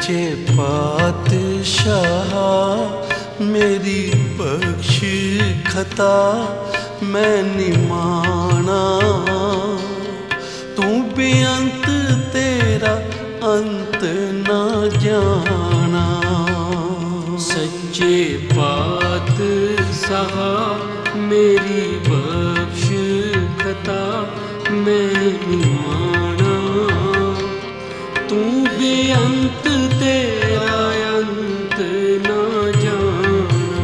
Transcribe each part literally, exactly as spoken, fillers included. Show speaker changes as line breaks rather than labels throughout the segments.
सच्चे पातशाह मेरी बख्श खता मैं निमाना। तू बेअंत तेरा अंत ना जाना।
सच्चे पातशाह मेरी बख्श खता मैं निमाना। तू बेअंत तेरा अंत ना जाना।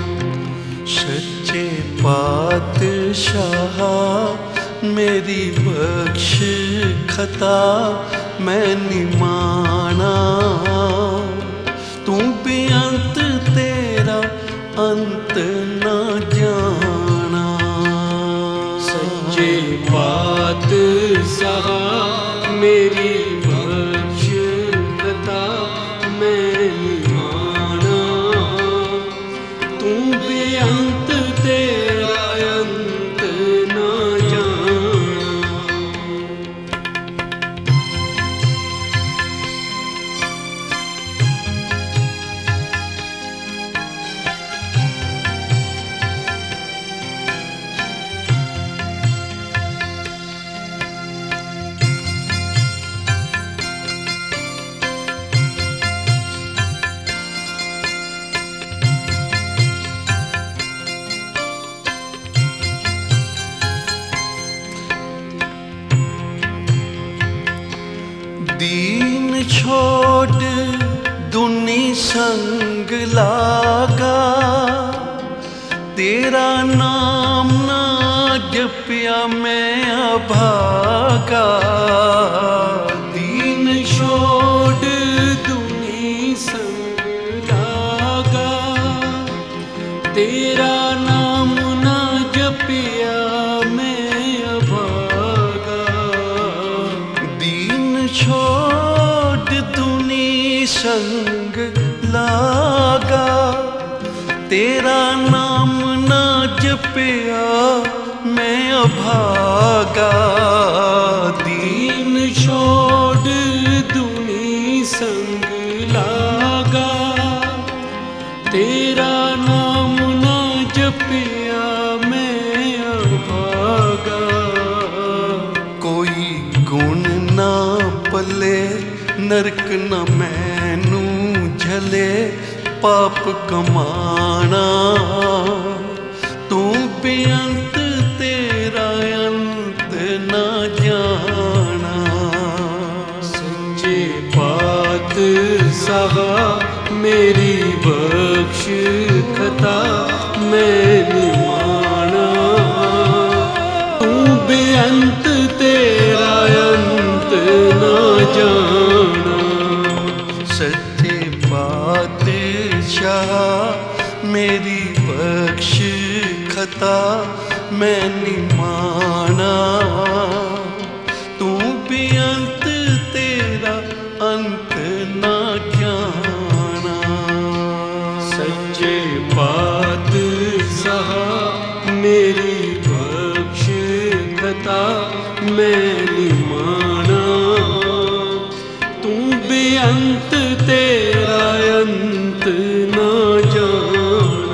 सच्चे पातशाह मेरी बख्श खता मैं निमाना। तू बेअंत तेरा अंत ना जाना।
सच्चे पातशाह मेरी बख्श खता मैं निमाना। तू बेअंत तेरा अंत ना जाना।
दीन छोड़ दुनी संग लागा। तेरा नाम ना जपिया मैं अभागा।
दीन छोड़ दुनी संग लागा। तेरा नाम ना जपिया मैं अभागा।
दीन छोड़ दुनी संग लागा। तेरा नाम ना जपिया मैं अभागा।
दीन छोड़ दुनी संग लागा। तेरा नाम ना जपिया मैं अभागा।
कोई गुण ना पले नरक न मैनू झले पाप कमाना। तू बेअंत तेरा अंत ना जाना।
सच्चे पातशाह मेरी बख्श खता मैं निमाना। तू बेअंत तेरा अंत ना जाना।
सच्चे पातशाह मेरी बख्श खता मैं निमाना। तू बेअंत तेरा अंत ना जाना।
सच्चे पातशाह मेरी बख्श खता मैं निमाना। तू बेअंत तेरा अंत ना जाना।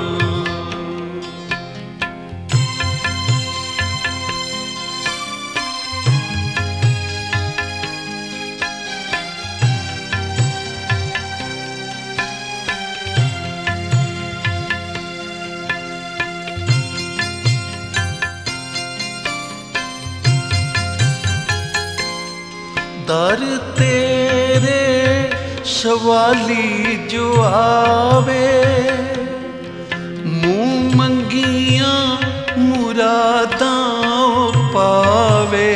दर तेरे सवाली जो आवे। मुँह मंगिया मुरादां पावे।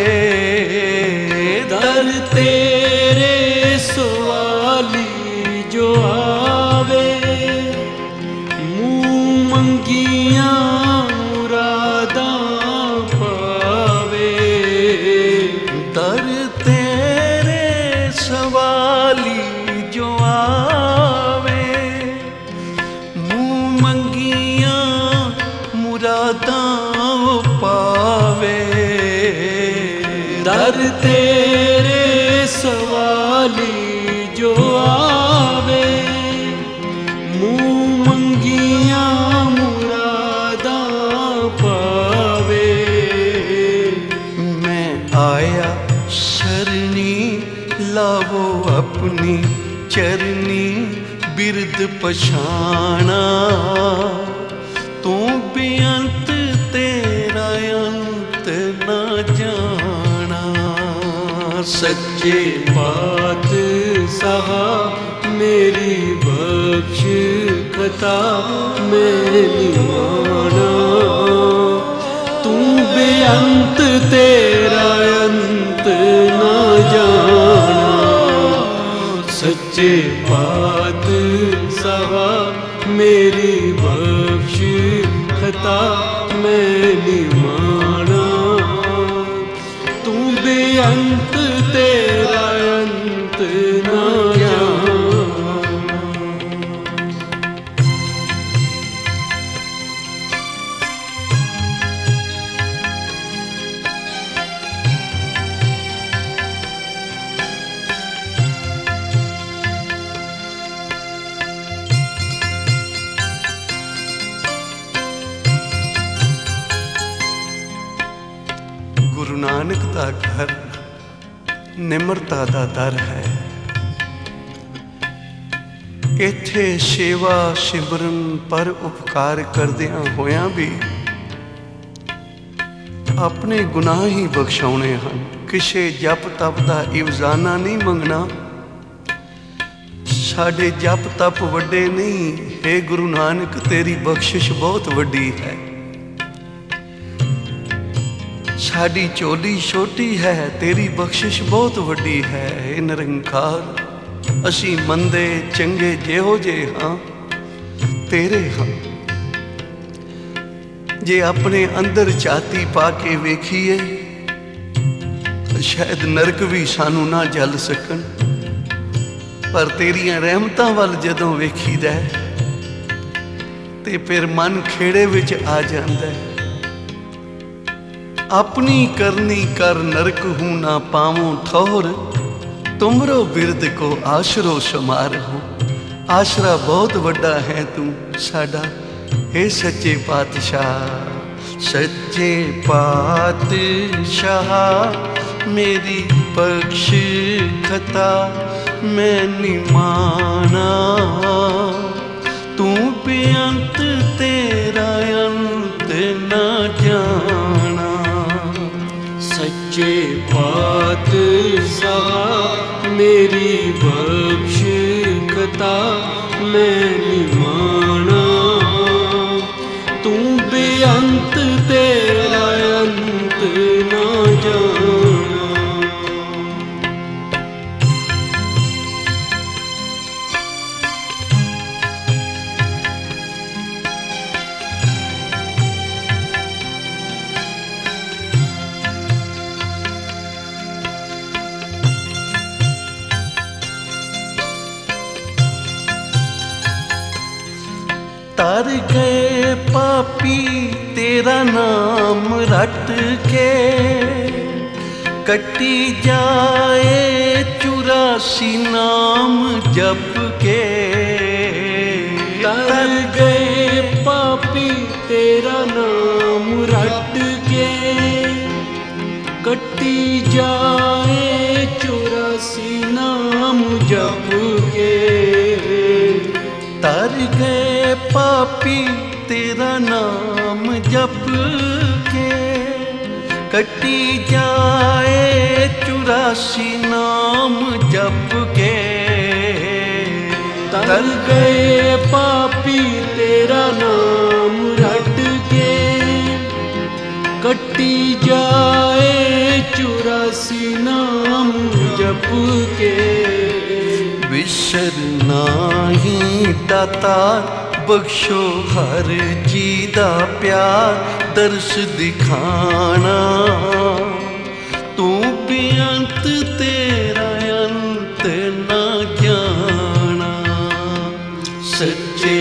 दर तेरे सवाली जो आवे। मुँह मंगिया मुरादां पावे।
दर तेरे सवाली जो आवे। मुँह मंगिया मुरादां पावे। चरनी बिरद पछाना। तू बेअंत तेरा अंत न जाना।
सच्चे पातशाह मेरी बख्श खता मैं निमाना। तू बेअंत तेरा अंत न जाना। सच्चे पातशाह मेरी बख्श खता मैं निमाना। तू बेअंत तेरा अंत न जाना।
गुरु नानक दा घर निमरता दा दर है। इत्थे सेवा सिमरन पर उपकार करदियां होयां भी अपने गुनाह ही बख्शाउणे हन। किसे जप तप दा इवजाना नहीं मंगना। साडे जप तप वड्डे नहीं। हे गुरु नानक तेरी बख्शिश बहुत वड्डी है। साडी चोली छोटी है तेरी बख्शिश बहुत वड्डी है। हे निरंकार असी मंदे चंगे जेहो जे हाँ तेरे हाँ। जे अपने अंदर छाती पा के वेखीए शायद नरक भी सानू ना जल सकन। पर तेरियां रहमतां वल जदों वेखीदा ते फिर मन खेड़े विच आ जांदा है। अपनी करनी कर नरक हूँ ना पावों ठोर। तुमरो बिरद को आशरो समार हो। आशरा बहुत वड्डा है तू साडा हे सच्चे पातशाह। सच्चे पातशाह मेरी बख्श खता मैं निमाना। तू बेअंत तेरा अंत न जाना।
सच्चे पातशाह मेरी बख्श खता मैं निमाना। तू बेअंत तेरा अंत न जाना।
तर गए पापी तेरा नाम रट के। कटी जाए चुरासी नाम जप के।
तर गए पापी तेरा नाम रट के। कटी जाए चौरासी नाम जप के।
तर गए पापी तेरा नाम जप के। कटी जाए चुरासी नाम जप के।
तर गए पापी तेरा नाम रट के। कटी जाए चुरासी नाम जप के।
विसर नाही दातार बख्शो हर जी दा प्यार दर्श दिखाना। तू बेअंत तेरा अंत ना जाना।
सच्चे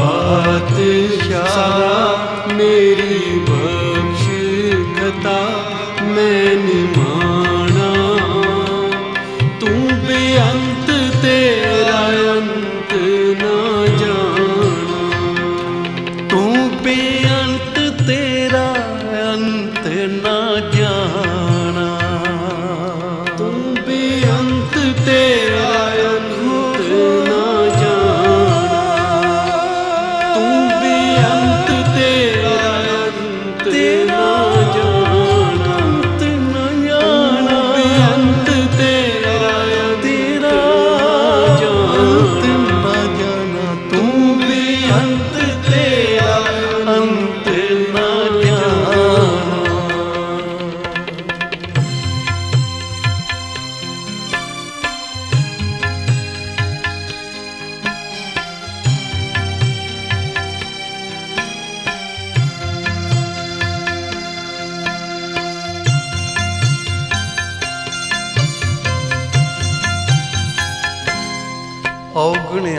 पातशाह मेरी बख्श खता मैं निमाना। तू बेअंत तेरा अंत ना जाना।
तू बेअंत तेरा अंत ना जाना।
तू बेअंत तेरा अंत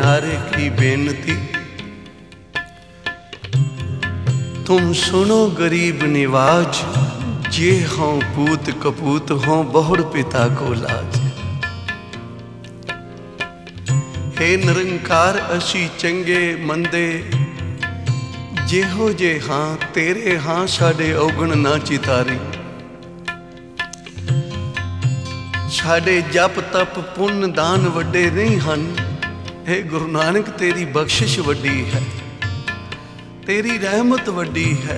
निहारे की बेनती, तुम सुनो गरीब निवाज, जे हों पूत कपूत हों बहुर पिता को लाज। हे निरंकार असी चंगे मंदे जेहो जे हाँ तेरे हाँ साडे औगण ना चितारी। साडे जप तप पुण्य दान वड्डे नहीं हन। हे गुरु नानक तेरी बख्शिश वड्डी है, तेरी रहमत वड्डी है।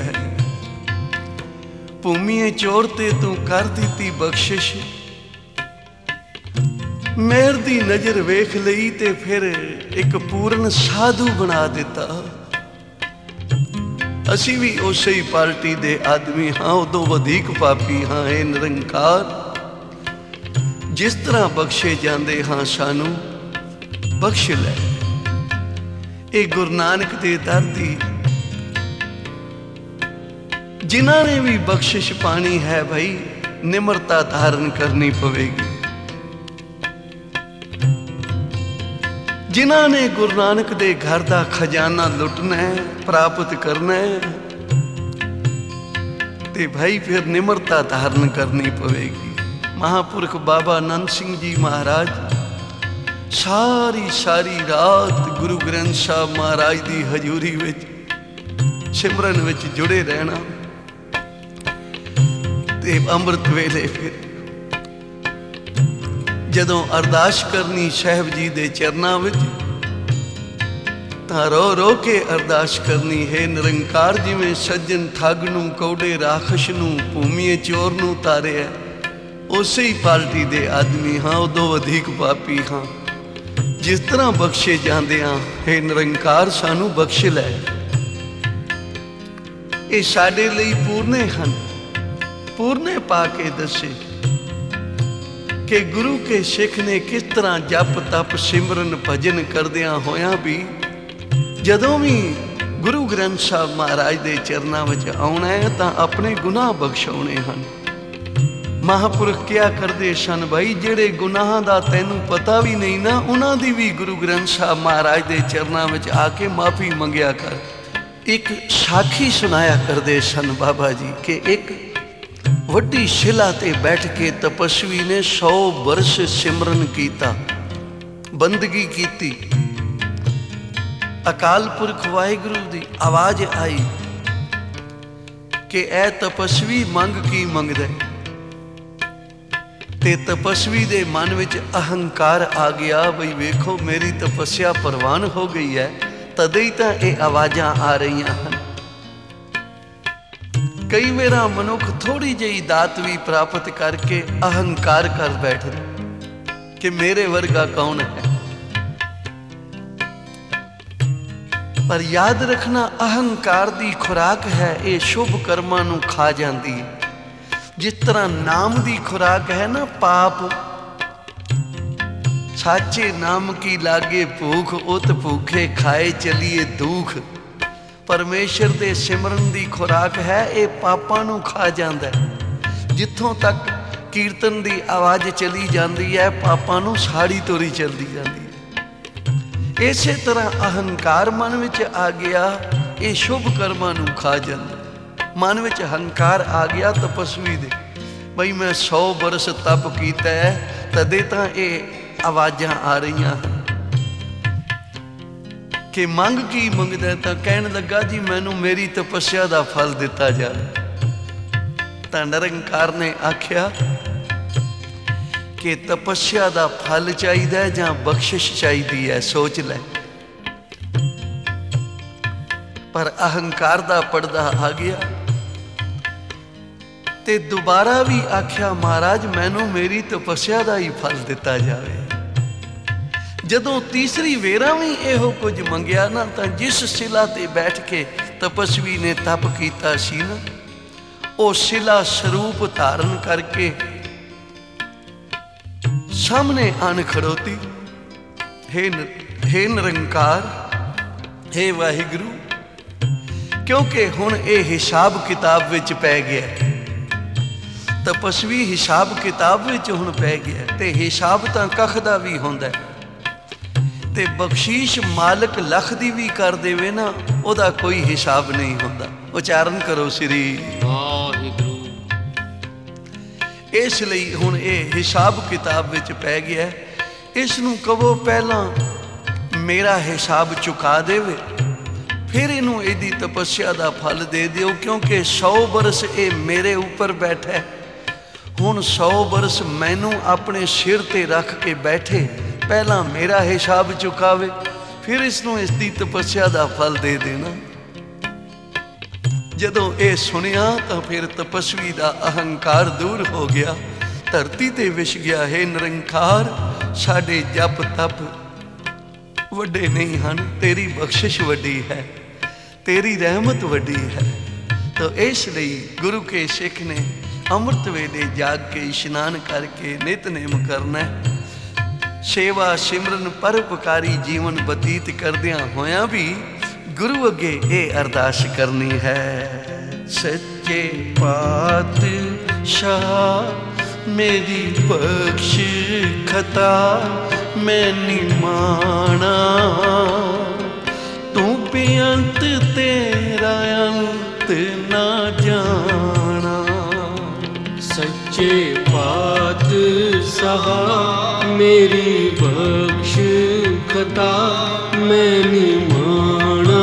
भूमिए चोर ते तू कर दिती बख्शिश, मेहर दी नजर वेख लई ते फिर एक पूर्ण साधु बना दिता। असी भी उसे ही पार्टी दे आदमी हाँ, उदों वधीक पापी हाँ। हे निरंकार, जिस तरह बख्शे जाते हाँ सानू बख्श लै। ये गुरु नानक दे दर दी जिन्हां ने भी बख्शिश पानी है भाई, निमरता धारण करनी पवेगी। जिन्हां ने गुरु नानक दे घर दा खजाना लुटना है, प्राप्त करना है, ते भाई फिर निमरता धारण करनी पवेगी। महापुरख बाबा नंद सिंह जी महाराज सारी सारी रात गुरु ग्रंथ साहब महाराज की हजूरी विच सिमरन विच जुड़े रहना ते अमृत वेले फिर जदों अरदास करनी साहब जी दे चरनां विच तां रो रो के अरदास करनी। है निरंकार, जिवें सज्जन ठग नूं कौड़े राखश नूं भूमिए चोर नूं तारिया, उसे ही पार्टी दे आदमी हाँ, उदों वधीक पापी हाँ। जिस तरह बख्शे जाते हाँ, हे निरंकार सानू बख्श लै। ये साडे लई पूरने हन। पूरने पा के दसे कि गुरु के सिख ने किस तरह जप तप सिमरन भजन करदियां होया भी जदों भी गुरु ग्रंथ साहब महाराज दे चरनां विच आउणा है तां अपने गुनाह बख्शाउणे हन। महापुरख क्या करते सन भाई, जेड़े गुनाह दा तैनू पता भी नहीं ना, उन्हां दी भी गुरु ग्रंथ साहब महाराज दे चरनां विच आके माफ़ी मंगिया कर। एक साखी सुनाया करते सन बाबा जी कि एक वड्डी शिला ते बैठ के तपस्वी ने सौ वर्ष सिमरन कीता, बंदगी कीती। अकाल पुरख वाहिगुरु दी आवाज आई कि ऐ तपस्वी मंग की मंगदे। ते तपस्वी दे मन विच अहंकार आ गया, बई वेखो मेरी तपस्या परवान हो गई है, तदे ही तां ये आवाज़ां आ रही हैं। कई मेरा मनुख थोड़ी जी दात भी प्राप्त करके अहंकार कर बैठदा कि मेरे वर्गा कौन है। पर याद रखना, अहंकार दी खुराक है, ये शुभ कर्मां नूं खा जाती है। जिस तरह नाम दी खुराक है ना पाप, साचे नाम की लागे भूख, उत भूखे खाए चलिए दुख। परमेश्वर दे सिमरन दी खुराक है, ये पापां नूं खा जांदा है। जिथों तक कीर्तन दी आवाज़ चली जाती है, पापां नूं साड़ी तोरी चलती जाती है। इसे तरह अहंकार मन विच आ गया, ये शुभ कर्मां नूं खा जांदा। मन विच अहंकार आ गया तपस्वी दे, बई मैं सौ बरस तप कीता है, तदे तां ये आवाज़ां आ रही हैं कि मंग की मंगदा, तां कहण लगा जी मैनू मेरी तपस्या का फल दिता जाए। तां निरंकार ने आख्या कि तपस्या का फल चाहिए जां बख्शिश चाहिए है, सोच लै। पर अहंकार का पड़दा आ गया ते दोबारा भी आख्या महाराज मैनू मेरी तपस्या का ही फल दिता जाए। जदों तीसरी वेरा भी इहो कुछ मंगिया ना, तां जिस शिला ते बैठ के तपस्वी ने तप कीता सी ना, वो शिला स्वरूप धारण करके सामने आन खड़ोती। हे हे निरंकार, हे वाहिगुरु, क्योंकि हुण ये हिसाब किताब विच पै गया। तपस्वी हिसाब किताब विच हुण पै गया, ते हिसाब तां कख दा भी हुंदा है। ਤੇ ਬਖਸ਼ੀਸ਼ ਮਾਲਕ ਲੱਖ ਦੀ ਵੀ ਕਰ ਦੇਵੇ ਨਾ, ਉਹਦਾ ਕੋਈ ਹਿਸਾਬ ਨਹੀਂ ਹੁੰਦਾ। ਉਚਾਰਨ ਕਰੋ ਸ੍ਰੀ
ਵਾਹਿਗੁਰੂ।
ਇਸ ਲਈ ਹੁਣ ਇਹ ਹਿਸਾਬ ਕਿਤਾਬ ਵਿੱਚ ਪੈ ਗਿਆ। ਇਸ ਨੂੰ ਕਹੋ ਪਹਿਲਾਂ ਮੇਰਾ ਹਿਸਾਬ ਚੁਕਾ ਦੇਵੇ, ਫਿਰ ਇਹਨੂੰ ਇਹਦੀ ਤਪੱਸਿਆ ਦਾ ਫਲ ਦੇ ਦਿਓ, ਕਿਉਂਕਿ ਸੌ ਬਰਸ ਇਹ ਮੇਰੇ ਉੱਪਰ ਬੈਠਾ, ਹੁਣ ਸੌ ਬਰਸ ਮੈਨੂੰ ਆਪਣੇ ਸਿਰ ਤੇ ਰੱਖ ਕੇ ਬੈਠੇ, ਪਹਿਲਾਂ ਮੇਰਾ ਹਿਸਾਬ ਚੁਕਾਵੇ, ਫਿਰ ਇਸ ਨੂੰ ਇਸ ਦੀ ਤਪੱਸਿਆ ਦਾ ਫਲ ਦੇ ਦੇਣਾ। ਜਦੋਂ ਇਹ ਸੁਣਿਆ ਤਾਂ ਫਿਰ ਤਪਸਵੀ ਦਾ ਅਹੰਕਾਰ ਦੂਰ ਹੋ ਗਿਆ, ਧਰਤੀ ਤੇ ਵਿਛ ਗਿਆ, ਹੈ ਨਿਰੰਕਾਰ ਸਾਡੇ ਜਪ ਤਪ ਵੱਡੇ ਨਹੀਂ ਹਨ, ਤੇਰੀ ਬਖਸ਼ਿਸ਼ ਵੱਡੀ ਹੈ, ਤੇਰੀ ਰਹਿਮਤ ਵੱਡੀ ਹੈ। ਤਾਂ ਇਸ ਲਈ ਗੁਰੂ ਕੇ ਸਿੱਖ ਨੇ ਅੰਮ੍ਰਿਤ ਵੇਲੇ ਜਾਗ ਕੇ ਇਸ਼ਨਾਨ ਕਰਕੇ ਨਿਤਨੇਮ ਕਰਨਾ, ਸੇਵਾ ਸਿਮਰਨ ਪਰਉਪਕਾਰੀ ਜੀਵਨ ਬਤੀਤ ਕਰਦਿਆਂ ਹੋਇਆਂ ਵੀ ਗੁਰੂ ਅੱਗੇ ਇਹ ਅਰਦਾਸ ਕਰਨੀ ਹੈ। ਸੱਚੇ ਪਾਤਸ਼ਾਹ ਮੇਰੀ ਬਖਸ਼ ਖਤਾ ਮੈਂ ਨਿਮਾਣਾ, ਤੂੰ ਬੇਅੰਤ ਤੇਰਾ ਅੰਤ ਨਾ ਜਾਣਾ।
ਸੱਚੇ ਪਾਤਸ਼ਾਹ ਮੇਰੀ ਬਖਸ਼ ਖਤਾ ਮੈਂ ਨਿਮਾਣਾ,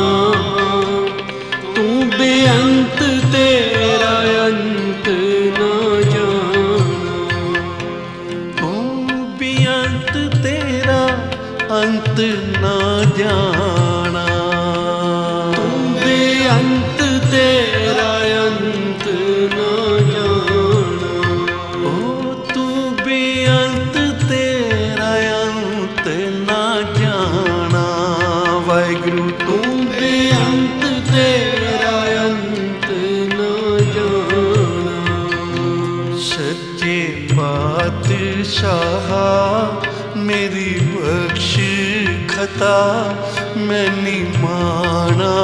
ਤੂੰ ਬੇਅੰਤ ਤੇਰਾ ਅੰਤ ਨਾ ਜਾਣਾ।
ਤੂੰ ਬੇਅੰਤ ਤੇਰਾ ਅੰਤ ਨਾ ਜਾਣਾ,
ਤੂੰ ਬੇਅੰਤ ਤੇਰਾ ਅੰਤ ਨਾ ਜਾਣਾ।
ਓ ਤੂੰ ਬੇਅੰਤ ਤੇਰਾ ਅੰਤ ਨਾ ਜਾਣਾ। ਵਾਹਿਗੁਰੂ
ਤੂੰ ਬੇਅੰਤ ਤੇਰਾ ਅੰਤ ਨਾ ਜਾਣਾ।
ਸੱਚੇ ਪਾਤਸ਼ਾਹ ਮੇਰੀ ਬਖਸ਼ ਖਤਾ ਮੈਂ ਨਿਮਾਣਾ,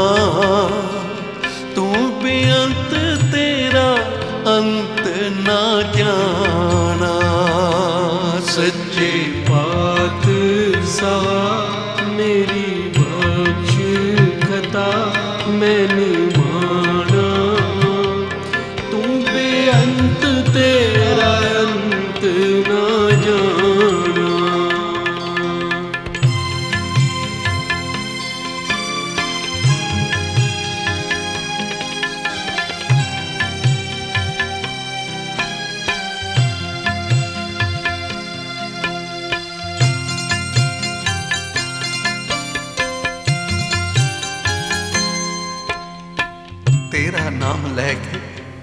ਤੂੰ ਬੇਅੰਤ ਤੇਰਾ ਅੰਤ ਨਾ ਜਾਣਾ। ਸੱਚੇ
ਪਾਤਸ਼ਾਹ ਮੇਰੀ ਬਖਸ਼ ਖਤਾ ਮੈਂ ਨਿਮਾਣਾ, ਤੂੰ ਬੇਅੰਤ ਤੇਰਾ ਅੰਤ ਨਾ ਜਾਣਾ।
ਤੇਰਾ ਨਾਮ ਲੈ ਕੇ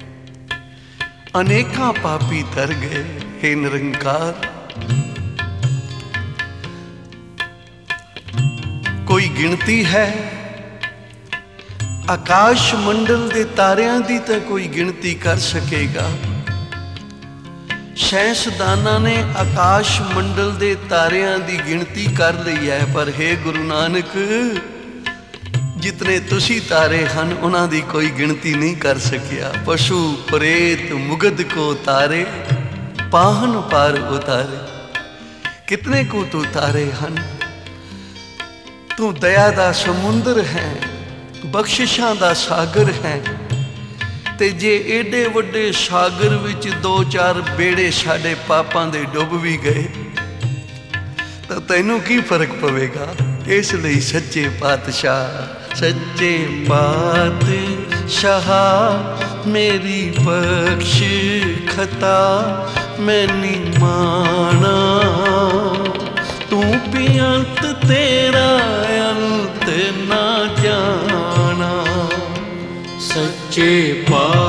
ਅਨੇਕਾਂ ਪਾਪੀ ਤਰ ਗਏ, ਹੇ ਨਿਰੰਕਾਰ। ਕੋਈ ਗਿਣਤੀ ਹੈ ਆਕਾਸ਼ ਮੰਡਲ ਦੇ ਤਾਰਿਆਂ ਦੀ ਤਾਂ ਕੋਈ ਗਿਣਤੀ ਕਰ ਸਕੇਗਾ। ਸਾਇੰਸਦਾਨਾਂ ਨੇ ਆਕਾਸ਼ ਮੰਡਲ ਦੇ ਤਾਰਿਆਂ ਦੀ ਗਿਣਤੀ ਕਰ ਲਈ ਹੈ, ਪਰ ਹੇ ਗੁਰੂ ਨਾਨਕ ਜਿਤਨੇ ਤੁਸੀਂ ਤਾਰੇ ਹਨ ਉਹਨਾਂ ਦੀ ਕੋਈ ਗਿਣਤੀ ਨਹੀਂ ਕਰ ਸਕਿਆ। ਪਸ਼ੂ ਪ੍ਰੇਤ ਮੁਗਧ ਕੋ ਤਾਰੇ ਪਾਹਨ ਪਾਰ ਉਤਾਰੇ, ਕਿਤਨੇ ਕੋ ਤੂੰ ਤਾਰੇ ਹਨ। ਤੂੰ ਦਇਆ ਦਾ ਸਮੁੰਦਰ ਹੈ, ਬਖਸ਼ਿਸ਼ਾਂ ਦਾ ਸਾਗਰ ਹੈ, ਤੇ ਜੇ ਏਡੇ ਵੱਡੇ ਸਾਗਰ ਵਿੱਚ ਦੋ ਚਾਰ ਬੇੜੇ ਸਾਡੇ ਪਾਪਾਂ ਦੇ ਡੁੱਬ ਵੀ ਗਏ ਤਾਂ ਤੈਨੂੰ ਕੀ ਫਰਕ ਪਵੇਗਾ। ਇਸ ਲਈ ਸੱਚੇ ਪਾਤਸ਼ਾਹ ਸੱਚੇ ਪਾਤਸ਼ਾਹ ਮੇਰੀ ਬਖਸ਼ ਖਤਾ ਮੈਂ ਨਿਮਾਣਾ, ਤੂੰ ਬੇਅੰਤ ਤੇਰਾ ਅੰਤ ਨਾ ਜਾਣਾ।
ਸੱਚੇ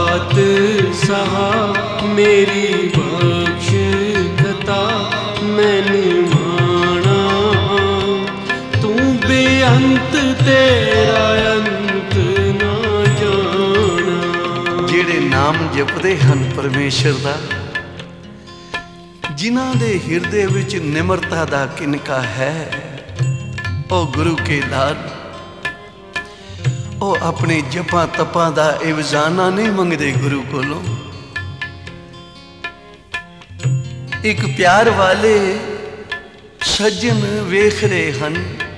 ਪਾਤਸ਼ਾਹ ਮੇਰੀ ਬਖਸ਼ ਖਤਾ ਮੈਂ ਨਿਮਾਣਾ, ਤੂੰ ਬੇਅੰਤ ਤੇਰਾ ਅੰਤ ਨਾ ਜਾਣਾ।
ਜਿਹੜੇ ਨਾਮ ਜਪਦੇ ਹਨ ਪਰਮੇਸ਼ਰ ਦਾ, ਜਿਨ੍ਹਾਂ ਦੇ ਹਿਰਦੇ ਵਿੱਚ ਨਿਮਰਤਾ ਦਾ ਕਿਨਕਾ ਹੈ, ਉਹ ਗੁਰੂ ਕੇ ਲਾਲ, ਉਹ ਆਪਣੇ ਜਪਾਂ ਤਪਾਂ ਦਾ ਇਵਜ਼ਾਨਾ ਨਹੀਂ ਮੰਗਦੇ ਗੁਰੂ ਕੋਲੋਂ। ਇੱਕ ਪਿਆਰ ਵਾਲੇ ਸੱਜਣ ਵੇਖ ਰਹੇ ਹਨ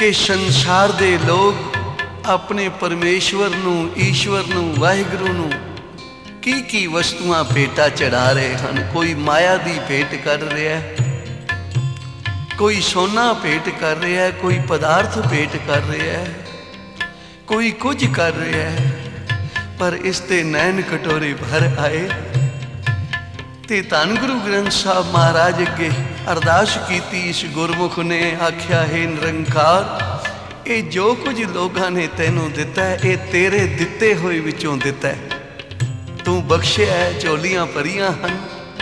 कि संसार दे लोग अपने परमेश्वर नूं, ईश्वर नूं, वाहिगुरू नूं की की वस्तुआं भेटां चढ़ा रहे हैं। कोई माया दी भेंट कर रहा है, कोई सोना भेंट कर रहा है, कोई पदार्थ भेंट कर रहा है, कोई कुछ कर रहा है। पर इसते नैन कटोरे भर आए ते धन गुरु ग्रंथ साहब महाराज अगे अरदास कीती। इस गुरमुख ने आख्या, हे निरंकार, ये जो कुछ लोगों ने तैनू दिता है, ये तेरे दिते हुए विचों दिता है। तू बख्शिया है, झोलियां भरियां हन,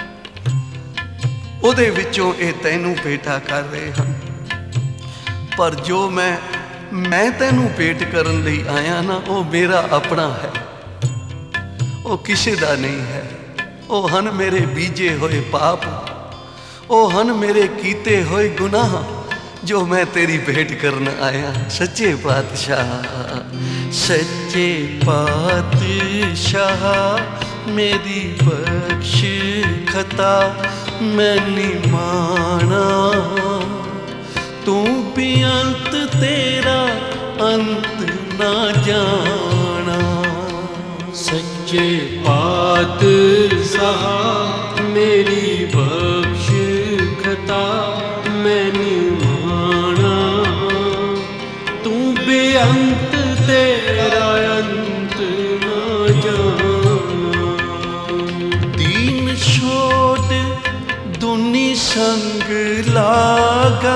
उहदे विचों ये तैनू भेंटा कर रहे हैं। पर जो मैं मैं तैनू भेंट करन लई आया ना, वो मेरा अपना है, वो किसी दा नहीं है। ओ हन मेरे बीजे हुए पाप, ओ हन मेरे कीते हुए गुनाह, जो मैं तेरी भेंट करन आया। सच्चे पातशाह, सच्चे पातशाह, मेरी बख्श खता मैं निमाना। तू भी अंत तेरा अंत ना जाना।
सच्चे पातशाह, मेरी बख्श खता मैं निमाना। तू बेअंत तेरा अंत न जाना।
दीन छोड़ दुनी संग लागा,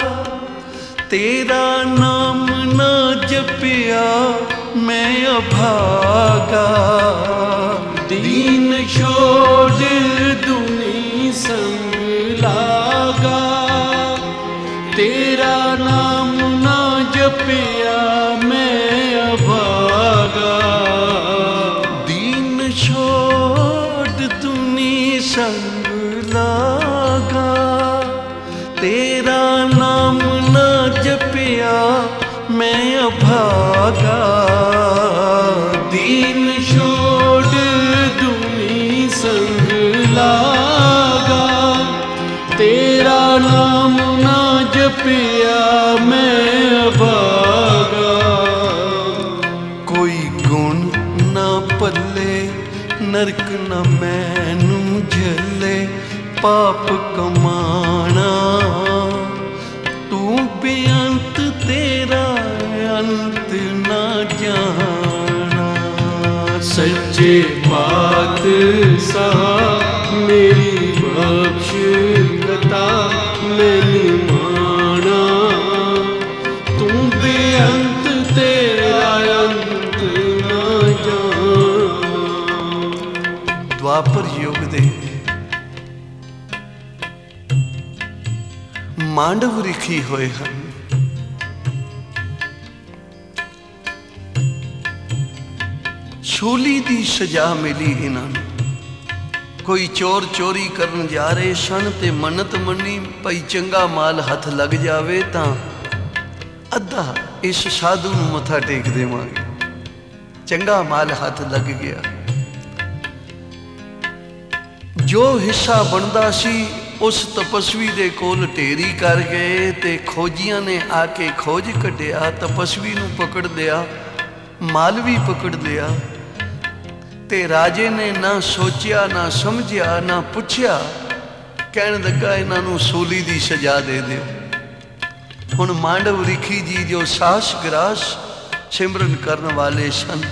तेरा नाम ना जपिया मैं अभागा।
दीन छोड़ दुनी संग लागा, तेरा नाम ना जपिया मैं अभागा।
दीन छोड़ दुनी संग लागा, तेरा नाम ना जपिया मैं अभागा।
दीन छोड़ दुनी संग लागा, तेरा नाम ना जपिया मैं अभागा।
कोई गुण ना पल्ले, नरक न मैनू झले, पाप कमाना। तू बेअंत तेरा अंत ना जाना।
सच्चे पातशाह, मेरी बख्श खता मैं निमाना। तू बेअंत तेरा अंत न जाना।
द्वापर युग दे मांडव रिखी होए हैं। सूली दी सजा मिली इन्हां नूं। कोई चोर चोरी करन जा रहे सन ते मन्नत मन्नी, भाई चंगा माल हथ लग जावे तां अद्धा इस साधु नूं मत्था टेक देवांगे। चंगा माल हथ लग गया, जो हिस्सा बनदा सी उस तपस्वी दे कोल ढेरी कर गए ते खोजियां ने आके खोज कढ़िया, तपस्वी नूं पकड़ लिया, माल भी पकड़ लिया। ते राजे ने ना सोचिया ना समझिया ना पुछया, कहन लगा इन्हां नूं सूली दी सजा दे दिओ। हुण मांडव रिखी जी जो सास ग्रास सिमरन करन वाले सन,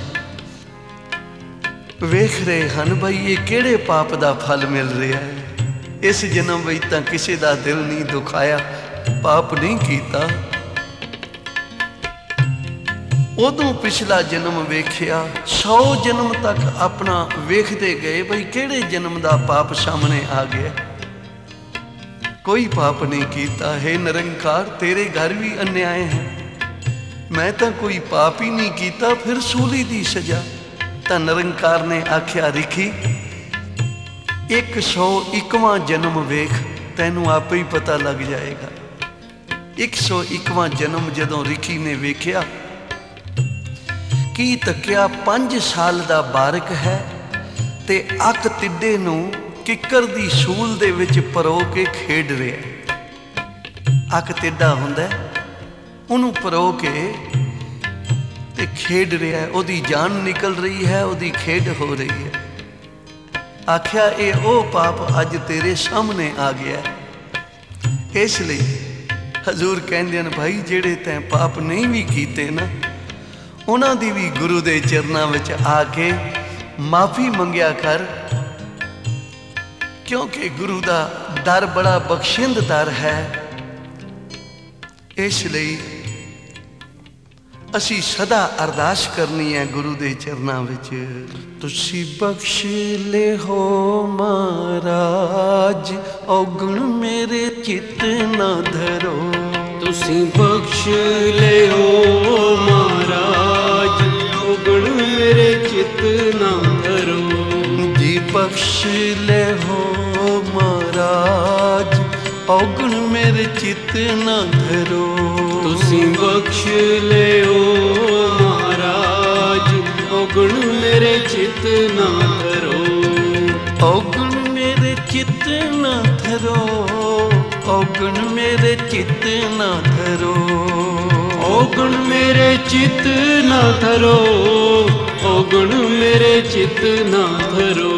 वेख रहे हैं भाई ये किहड़े पाप दा फल मिल रहा है। इस जन्म विच तां किसी दा दिल नहीं दुखाया, पाप नहीं कीता। उदों पिछला जन्म वेख्या, सौ जन्म तक अपना वेखते गए भाई किहड़े जन्म दा पाप सामने आ गया। कोई पाप नहीं कीता। हे निरंकार, तेरे घर भी अन्याय है, मैं तो कोई पाप ही नहीं कीता, फिर सूली दी सजा। तां निरंकार ने आख्या, रिखी एक सौ इकवां जन्म वेख, तैनू आप ही पता लग जाएगा। एक सौ इकवां जन्म जदों रिखी ने वेख्या, की तकिया पंज साल दा बारक है ते अक तिड्डे नूं किकर दी सूल दे विच परो के खेड रहा। अक तिड्डा हुंदा ਉਹਨੂੰ ਪਰੋ ਕੇ ਤੇ ਖੇਡ ਰਿਹਾ, ਉਹਦੀ ਜਾਨ ਨਿਕਲ ਰਹੀ ਹੈ, ਉਹਦੀ ਖੇਡ ਹੋ ਰਹੀ ਹੈ। ਆਖਿਆ ਇਹ ਉਹ ਪਾਪ ਅੱਜ ਤੇਰੇ ਸਾਹਮਣੇ ਆ ਗਿਆ। ਇਸ ਲਈ ਹਜ਼ੂਰ ਕਹਿੰਦੇ ਹਨ, ਭਾਈ ਜਿਹੜੇ ਤੈਂ ਪਾਪ ਨਹੀਂ ਵੀ ਕੀਤੇ ਨਾ, ਉਹਨਾਂ ਦੀ ਵੀ ਗੁਰੂ ਦੇ ਚਰਨਾਂ ਵਿੱਚ ਆ ਕੇ ਮਾਫੀ ਮੰਗਿਆ ਕਰ, ਕਿਉਂਕਿ ਗੁਰੂ ਦਾ ਦਰ ਬੜਾ ਬਖਸ਼ਿੰਦ ਦਰ ਹੈ। ਇਸ ਲਈ ਅਸੀਂ ਸਦਾ ਅਰਦਾਸ ਕਰਨੀ ਹੈ ਗੁਰੂ ਦੇ ਚਰਨਾਂ ਵਿੱਚ, ਤੁਸੀਂ ਬਖਸ਼ ਲਿਓ ਮਹਾਰਾਜ, ਔਗਣ ਮੇਰੇ ਚਿੱਤ ਨਾ ਧਰੋ।
ਤੁਸੀਂ ਬਖਸ਼ ਲਿਓ ਮਹਾਰਾਜ, ਔਗਣ ਮੇਰੇ ਚਿੱਤ ਨਾ ਧਰੋ।
ਜੀ ਬਖਸ਼ ਲਿਓ ਮਹਾਰਾਜ, ਔਗਣ ਮੇਰੇ ਚਿੱਤ ਨਾ ਧਰੋ।
ਤੁਸੀਂ ਬਖਸ਼ ਲਿਓ ਮਹਾਰਾਜ, ਔਗਣ ਮੇਰੇ ਚਿੱਤ ਨਾ ਧਰੋ।
ਔਗਣ ਮੇਰੇ ਚਿੱਤ ਨਾ ਧਰੋ, ਔਗਣ ਮੇਰੇ ਚਿੱਤ ਨਾ ਧਰੋ।
ਔਗਣ ਮੇਰੇ ਚਿੱਤ ਨਾ ਧਰੋ, ਔਗਣ ਮੇਰੇ ਚਿੱਤ ਨਾ ਧਰੋ।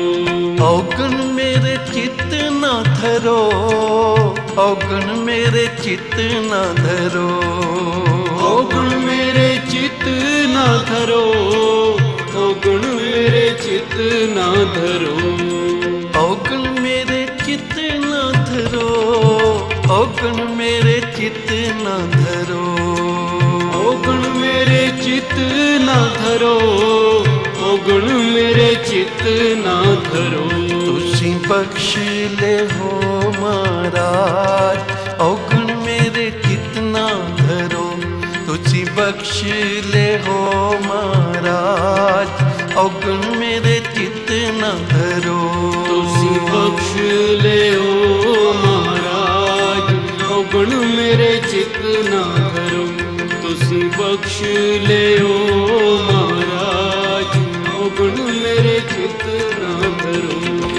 ਔਗਣ ਮੇਰੇ ਚਿੱਤ ਨਾ ਧਰੋ, ਔਗਣ ਮੇਰੇ ਚਿੱਤ ਨਾ ਧਰੋ।
ਔਗਣ ਮੇਰੇ ਚਿੱਤ ਨਾ ਧਰੋ, ਔਗਣ ਮੇਰੇ ਚਿੱਤ ਨਾ ਧਰੋ।
ਔਗਣ ਮੇਰੇ ਚਿੱਤ ਨਾ ਧਰੋ, ਔਗਣ ਮੇਰੇ ਚਿੱਤ ਨਾ ਧਰੋ।
ਔਗਣ ਮੇਰੇ ਚਿੱਤ ਨਾ ਧਰੋ, ਔਗਣ ਮੇਰੇ ਚਿੱਤ ਨਾ ਧਰੋ।
ਤੁਸੀਂ ਬਖਸ਼ ਲਿਓ ਮਹਾਰਾਜ, ਔਗਣ ਮੇਰੇ ਚਿੱਤ ਨਾ ਧਰੋ। ਤੁਸੀਂ ਬਖਸ਼ ਲਿਓ ਮਹਾਰਾਜ, ਔਗਣ ਮੇਰੇ ਚਿੱਤ ਨਾ ਧਰੋ।
ਤੁਸੀਂ ਬਖਸ਼ ਲਿਓ ਮਹਾਰਾਜ, ਔਗਣ ਮੇਰੇ ਚਿੱਤ ਨਾ ਧਰੋ। ਤੁਸੀਂ ਬਖਸ਼ ਲਿਓ ਮਹਾਰਾਜ, ਔਗਣ ਮੇਰੇ ਚਿੱਤ ਨਾ ਧਰੋ।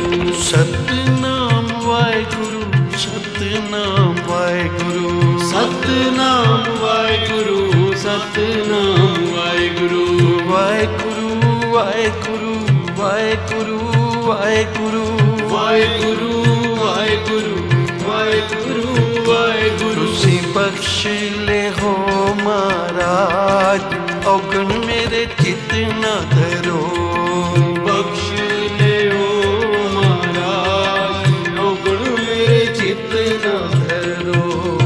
ਸਤਿਨਾਮ ਵਾਹਿਗੁਰੂ, ਸਤਿਨਾਮ ਵਾਹਿਗੁਰੂ,
ਸਤਿਨਾਮ ਵਾਹਿਗੁਰੂ, ਸਤਿਨਾਮ ਵਾਹਿਗੁਰੂ।
ਵਾਹਿਗੁਰੂ ਵਾਹਿਗੁਰੂ ਵਾਹਿਗੁਰੂ ਵਾਹਿਗੁਰੂ
ਵਾਹਿਗੁਰੂ ਵਾਹਿਗੁਰੂ ਵਾਹਿਗੁਰੂ ਵਾਹਿਗੁਰੂ।
ਤੁਸੀਂ ਬਖਸ਼ ਲਿਓ ਮਹਾਰਾਜ, ਔਗਣ ਮੇਰੇ ਚਿੱਤ ਨਾ ਧਰੋ।
ਬਖਸ਼ ਲਿਓ ਮਹਾਰਾਜ, ਔਗਣ ਮੇਰੇ ਚਿੱਤ ਨਾ ਧਰੋ।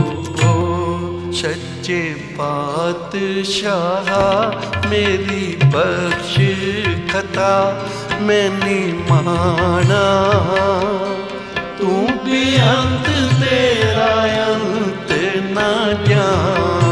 ਸੱਚੇ ਪਾਤਸ਼ਾਹ ਮੇਰੀ ਬਖਸ਼ ਖਤਾ ਮੈਂ ਨੀ ਮਾਣਾ। ਤੂੰ ਬੇਅੰਤ ਤੇਰਾ ਅੰਤ ਨਾ ਜਾਣਾ।